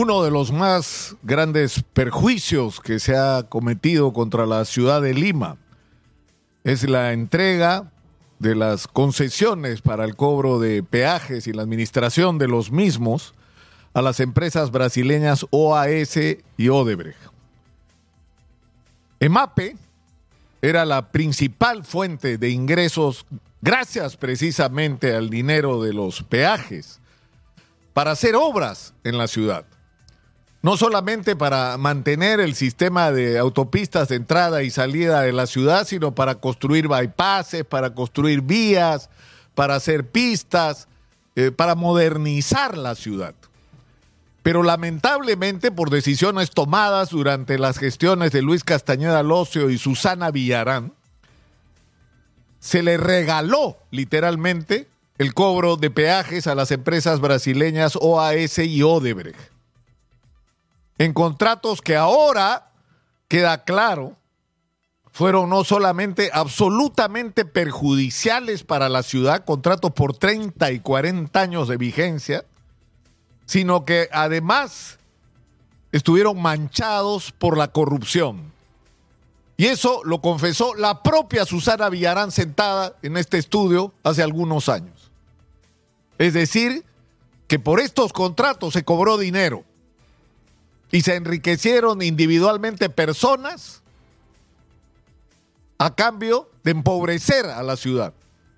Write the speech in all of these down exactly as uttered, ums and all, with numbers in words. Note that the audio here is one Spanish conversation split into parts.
Uno de los más grandes perjuicios que se ha cometido contra la ciudad de Lima es la entrega de las concesiones para el cobro de peajes y la administración de los mismos a las empresas brasileñas O A S y Odebrecht. EMAPE era la principal fuente de ingresos gracias precisamente al dinero de los peajes para hacer obras en la ciudad. No solamente para mantener el sistema de autopistas de entrada y salida de la ciudad, sino para construir bypasses, para construir vías, para hacer pistas, eh, para modernizar la ciudad. Pero lamentablemente, por decisiones tomadas durante las gestiones de Luis Castañeda Locio y Susana Villarán, se le regaló literalmente el cobro de peajes a las empresas brasileñas O A S y Odebrecht, en contratos que ahora, queda claro, fueron no solamente absolutamente perjudiciales para la ciudad, contratos por treinta y cuarenta años de vigencia, sino que además estuvieron manchados por la corrupción. Y eso lo confesó la propia Susana Villarán sentada en este estudio hace algunos años. Es decir, que por estos contratos se cobró dinero y se enriquecieron individualmente personas a cambio de empobrecer a la ciudad.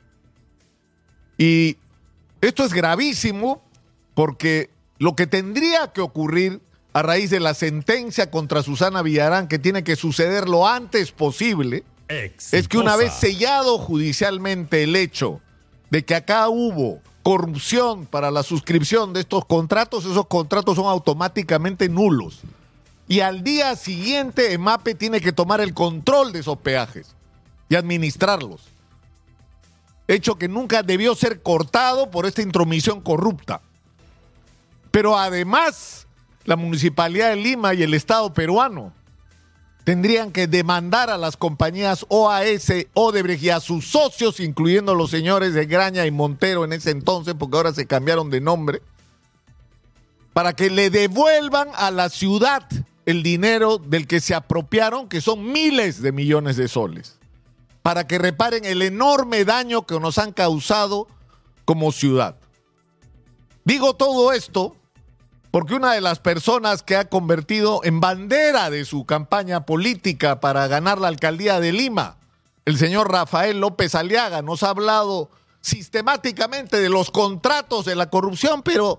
Y esto es gravísimo porque lo que tendría que ocurrir a raíz de la sentencia contra Susana Villarán, que tiene que suceder lo antes posible, Exitosa. Es que una vez sellado judicialmente el hecho de que acá hubo corrupción para la suscripción de estos contratos, esos contratos son automáticamente nulos. Y al día siguiente EMAPE tiene que tomar el control de esos peajes y administrarlos. Hecho que nunca debió ser cortado por esta intromisión corrupta. Pero además, la Municipalidad de Lima y el Estado peruano tendrían que demandar a las compañías O A S, Odebrecht y a sus socios, incluyendo los señores de Graña y Montero en ese entonces, porque ahora se cambiaron de nombre, para que le devuelvan a la ciudad el dinero del que se apropiaron, que son miles de millones de soles, para que reparen el enorme daño que nos han causado como ciudad. Digo todo esto porque una de las personas que ha convertido en bandera de su campaña política para ganar la alcaldía de Lima, el señor Rafael López Aliaga, nos ha hablado sistemáticamente de los contratos de la corrupción, pero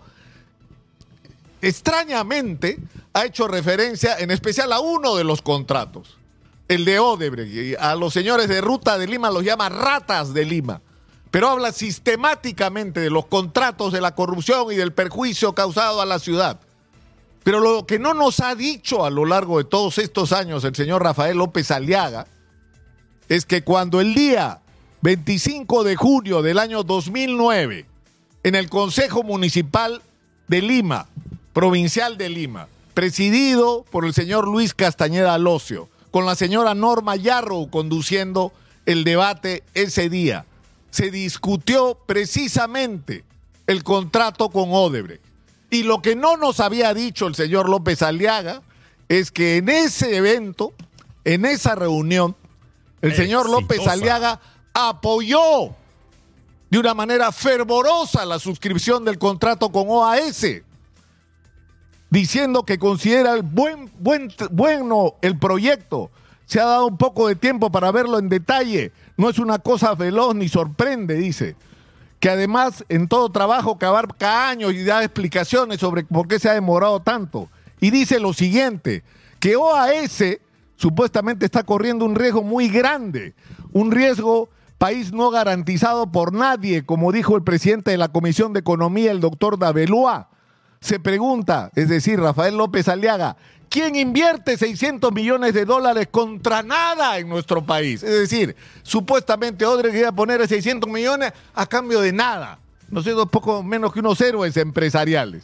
extrañamente ha hecho referencia en especial a uno de los contratos, el de Odebrecht. Y a los señores de Ruta de Lima los llama ratas de Lima, pero habla sistemáticamente de los contratos de la corrupción y del perjuicio causado a la ciudad. Pero lo que no nos ha dicho a lo largo de todos estos años el señor Rafael López Aliaga es que cuando el día veinticinco de junio del año dos mil nueve, en el Consejo Municipal de Lima, provincial de Lima, presidido por el señor Luis Castañeda Locio, con la señora Norma Yarrow conduciendo el debate ese día, se discutió precisamente el contrato con Odebrecht. Y lo que no nos había dicho el señor López Aliaga es que en ese evento, en esa reunión, el Exitosa. señor López Aliaga apoyó de una manera fervorosa la suscripción del contrato con O A S, diciendo que considera el buen, buen, bueno el proyecto. Se ha dado un poco de tiempo para verlo en detalle. No es una cosa veloz ni sorprende, dice. Que además en todo trabajo que abarca años y da explicaciones sobre por qué se ha demorado tanto. Y dice lo siguiente, que O A S supuestamente está corriendo un riesgo muy grande, un riesgo país no garantizado por nadie, como dijo el presidente de la Comisión de Economía, el doctor Daveloa. Se pregunta, es decir, Rafael López Aliaga, ¿quién invierte seiscientos millones de dólares contra nada en nuestro país? Es decir, supuestamente Odebrecht iba a poner seiscientos millones a cambio de nada. No sé, un poco menos que unos héroes empresariales.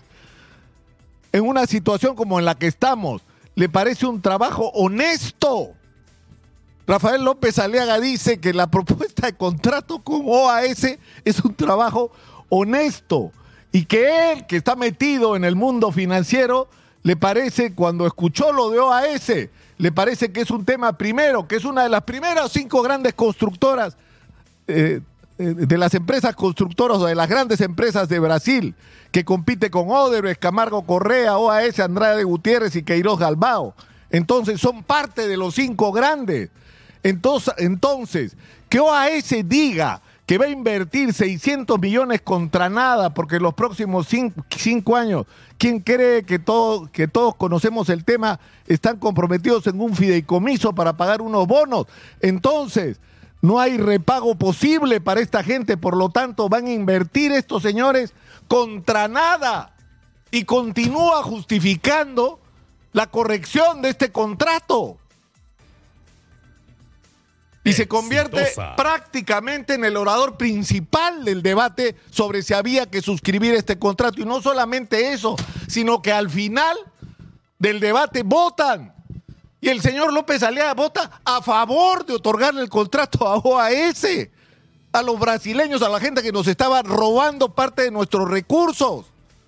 En una situación como en la que estamos, ¿le parece un trabajo honesto? Rafael López Aliaga dice que la propuesta de contrato con O A S es un trabajo honesto y que él, que está metido en el mundo financiero, le parece, cuando escuchó lo de O A S, le parece que es un tema primero, que es una de las primeras cinco grandes constructoras, eh, de las empresas constructoras o de las grandes empresas de Brasil, que compite con Odebrecht, Camargo Correa, O A S, Andrade Gutiérrez y Queiroz Galbao. Entonces son parte de los cinco grandes. Entonces, entonces que O A S diga que va a invertir seiscientos millones contra nada, porque en los próximos cinco, cinco años, ¿quién cree que, todo, que todos conocemos el tema, están comprometidos en un fideicomiso para pagar unos bonos? Entonces, no hay repago posible para esta gente, por lo tanto, van a invertir estos señores contra nada y continúa justificando la corrección de este contrato. Y se convierte Exitosa. prácticamente en el orador principal del debate sobre si había que suscribir este contrato. Y no solamente eso, sino que al final del debate votan. Y el señor López Aliaga vota a favor de otorgarle el contrato a O A S, a los brasileños, a la gente que nos estaba robando parte de nuestros recursos.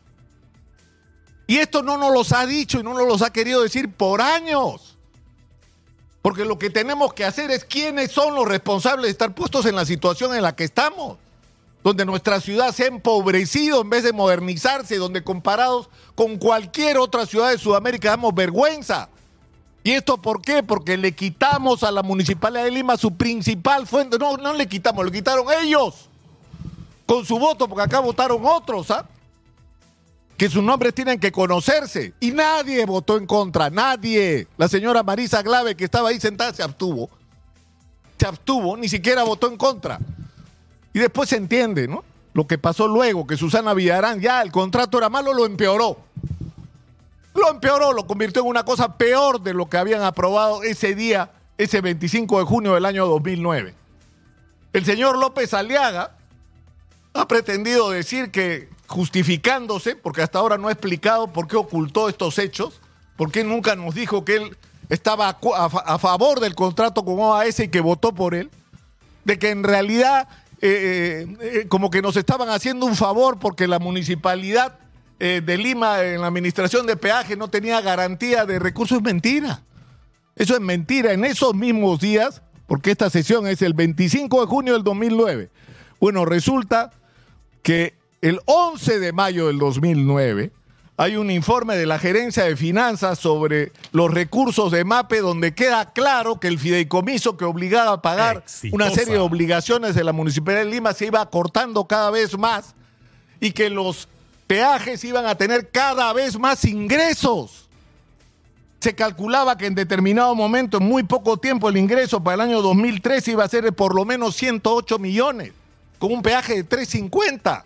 Y esto no nos los ha dicho y no nos los ha querido decir por años. Porque lo que tenemos que hacer es quiénes son los responsables de estar puestos en la situación en la que estamos, donde nuestra ciudad se ha empobrecido en vez de modernizarse, donde comparados con cualquier otra ciudad de Sudamérica damos vergüenza. ¿Y esto por qué? Porque le quitamos a la Municipalidad de Lima su principal fuente. No, no le quitamos, lo quitaron ellos con su voto, porque acá votaron otros, ¿ah? Que sus nombres tienen que conocerse. Y nadie votó en contra, nadie. La señora Marisa Glave, que estaba ahí sentada, se abstuvo. Se abstuvo, ni siquiera votó en contra. Y después se entiende, ¿no? Lo que pasó luego, que Susana Villarán, ya el contrato era malo, lo empeoró. Lo empeoró, lo convirtió en una cosa peor de lo que habían aprobado ese día, ese veinticinco de junio del año dos mil nueve. El señor López Aliaga ha pretendido decir que, justificándose, porque hasta ahora no ha explicado por qué ocultó estos hechos, por qué nunca nos dijo que él estaba a, a, a favor del contrato con O A S y que votó por él, de que en realidad eh, eh, como que nos estaban haciendo un favor porque la municipalidad eh, de Lima en la administración de peaje no tenía garantía de recursos. Es mentira. Eso es mentira. En esos mismos días, porque esta sesión es el veinticinco de junio del dos mil nueve, bueno, resulta que el once de mayo del dos mil nueve hay un informe de la Gerencia de Finanzas sobre los recursos de MAPE donde queda claro que el fideicomiso que obligaba a pagar Exitosa. una serie de obligaciones de la Municipalidad de Lima se iba acortando cada vez más y que los peajes iban a tener cada vez más ingresos. Se calculaba que en determinado momento, en muy poco tiempo, el ingreso para el año dos mil trece iba a ser de por lo menos ciento ocho millones, con un peaje de tres cincuenta.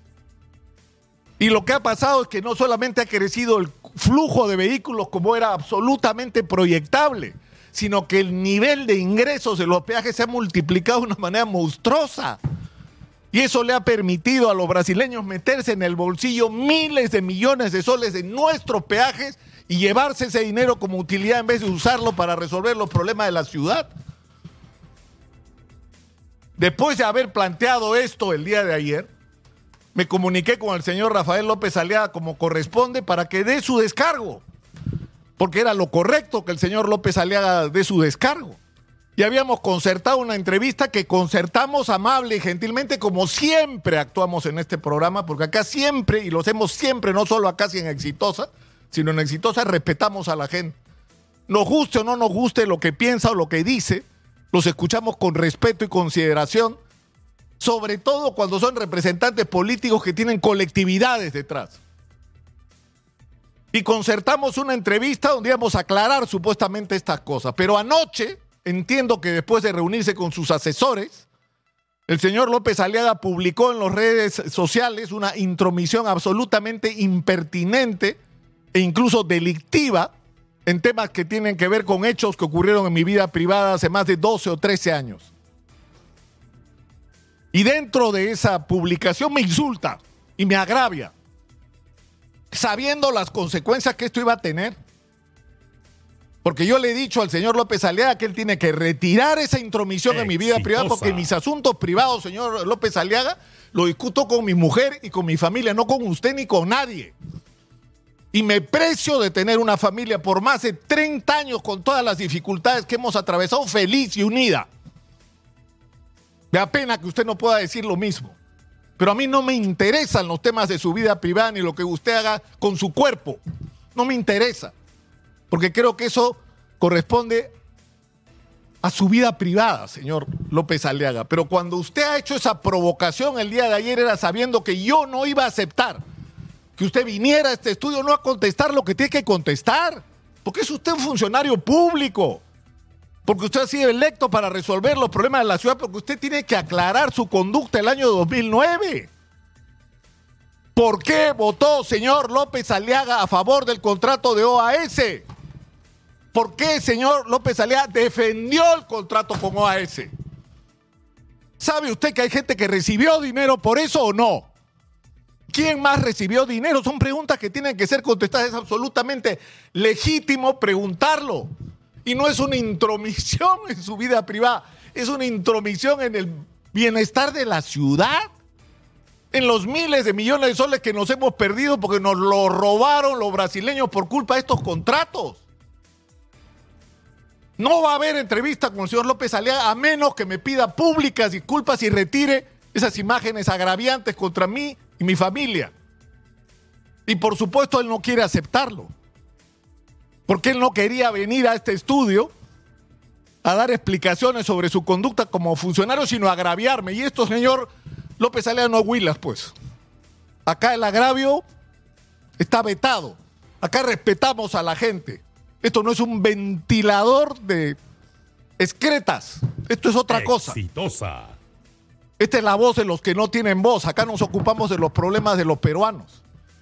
Y lo que ha pasado es que no solamente ha crecido el flujo de vehículos como era absolutamente proyectable, sino que el nivel de ingresos de los peajes se ha multiplicado de una manera monstruosa. Y eso le ha permitido a los brasileños meterse en el bolsillo miles de millones de soles en nuestros peajes y llevarse ese dinero como utilidad en vez de usarlo para resolver los problemas de la ciudad. Después de haber planteado esto el día de ayer, me comuniqué con el señor Rafael López Aliaga como corresponde para que dé su descargo, porque era lo correcto que el señor López Aliaga dé su descargo. Y habíamos concertado una entrevista que concertamos amable y gentilmente, como siempre actuamos en este programa, porque acá siempre, y lo hacemos siempre, no solo acá si en Exitosa, sino en Exitosa respetamos a la gente. Nos guste o no nos guste lo que piensa o lo que dice, los escuchamos con respeto y consideración, sobre todo cuando son representantes políticos que tienen colectividades detrás. Y concertamos una entrevista donde íbamos a aclarar supuestamente estas cosas. Pero anoche, entiendo que después de reunirse con sus asesores, el señor López Aliaga publicó en las redes sociales una intromisión absolutamente impertinente e incluso delictiva en temas que tienen que ver con hechos que ocurrieron en mi vida privada hace más de doce o trece años. Y dentro de esa publicación me insulta y me agravia, sabiendo las consecuencias que esto iba a tener. Porque yo le he dicho al señor López Aliaga que él tiene que retirar esa intromisión en mi vida privada, porque mis asuntos privados, señor López Aliaga, lo discuto con mi mujer y con mi familia, no con usted ni con nadie. Y me precio de tener una familia por más de treinta años con todas las dificultades que hemos atravesado, feliz y unida. Me da pena que usted no pueda decir lo mismo. Pero a mí no me interesan los temas de su vida privada ni lo que usted haga con su cuerpo. No me interesa. Porque creo que eso corresponde a su vida privada, señor López Aliaga. Pero cuando usted ha hecho esa provocación el día de ayer era sabiendo que yo no iba a aceptar que usted viniera a este estudio no a contestar lo que tiene que contestar. Porque es usted un funcionario público. Porque usted ha sido electo para resolver los problemas de la ciudad, porque usted tiene que aclarar su conducta el año dos mil nueve. ¿Por qué votó, señor López Aliaga, a favor del contrato de O A S? ¿Por qué, señor López Aliaga, defendió el contrato con O A S? ¿Sabe usted que hay gente que recibió dinero por eso o no? ¿Quién más recibió dinero? Son preguntas que tienen que ser contestadas. Es absolutamente legítimo preguntarlo. Y no es una intromisión en su vida privada, es una intromisión en el bienestar de la ciudad, en los miles de millones de soles que nos hemos perdido porque nos lo robaron los brasileños por culpa de estos contratos. No va a haber entrevista con el señor López Aliaga a menos que me pida públicas disculpas y retire esas imágenes agraviantes contra mí y mi familia. Y por supuesto él no quiere aceptarlo. Porque él no quería venir a este estudio a dar explicaciones sobre su conducta como funcionario, sino a agraviarme. Y esto, señor López Aliaga, no huilas, pues. Acá el agravio está vetado. Acá respetamos a la gente. Esto no es un ventilador de excretas. Esto es otra cosa. Exitosa. Esta es la voz de los que no tienen voz. Acá nos ocupamos de los problemas de los peruanos.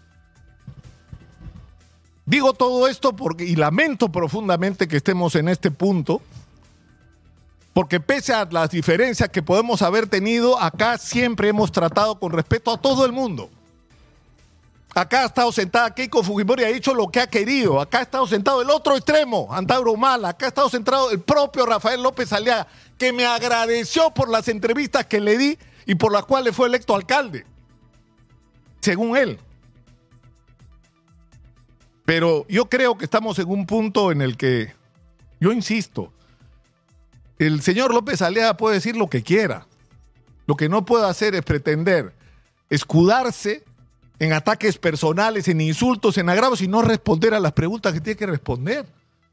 Digo todo esto porque, y lamento profundamente que estemos en este punto, porque pese a las diferencias que podemos haber tenido, acá siempre hemos tratado con respeto a todo el mundo. Acá ha estado sentada Keiko Fujimori y ha dicho lo que ha querido. Acá ha estado sentado el otro extremo, Antauro Humala. Acá ha estado sentado el propio Rafael López Aliaga, que me agradeció por las entrevistas que le di y por las cuales fue electo alcalde, según él. Pero yo creo que estamos en un punto en el que, yo insisto, el señor López Aliaga puede decir lo que quiera. Lo que no puede hacer es pretender escudarse en ataques personales, en insultos, en agravios y no responder a las preguntas que tiene que responder.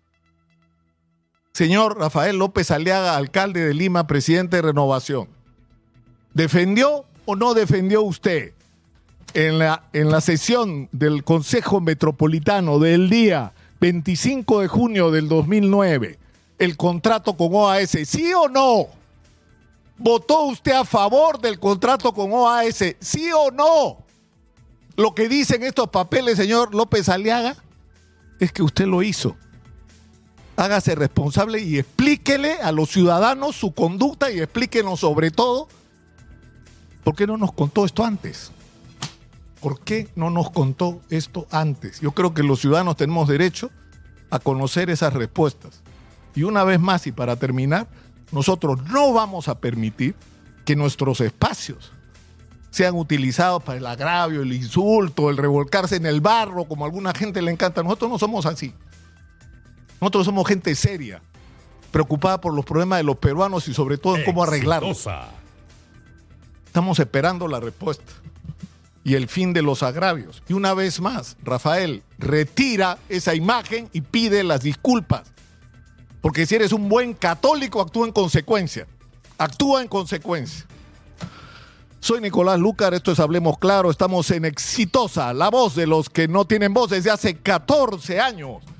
Señor Rafael López Aliaga, alcalde de Lima, presidente de Renovación, ¿defendió o no defendió usted en la, en la sesión del Consejo Metropolitano del día veinticinco de junio del dos mil nueve el contrato con O A S? ¿Sí o no? ¿Votó usted a favor del contrato con O A S? ¿Sí o no? Lo que dicen estos papeles, señor López Aliaga, es que usted lo hizo. Hágase responsable y explíquele a los ciudadanos su conducta y explíquenos sobre todo por qué no nos contó esto antes. ¿Por qué no nos contó esto antes? Yo creo que los ciudadanos tenemos derecho a conocer esas respuestas. Y una vez más, y para terminar, nosotros no vamos a permitir que nuestros espacios sean utilizados para el agravio, el insulto, el revolcarse en el barro, como a alguna gente le encanta. Nosotros no somos así. Nosotros somos gente seria, preocupada por los problemas de los peruanos y sobre todo en cómo arreglarlos. Estamos esperando la respuesta y el fin de los agravios. Y una vez más, Rafael, retira esa imagen y pide las disculpas. Porque si eres un buen católico, actúa en consecuencia. Actúa en consecuencia. Soy Nicolás Lucar, esto es Hablemos Claro, estamos en Exitosa, la voz de los que no tienen voz desde hace catorce años.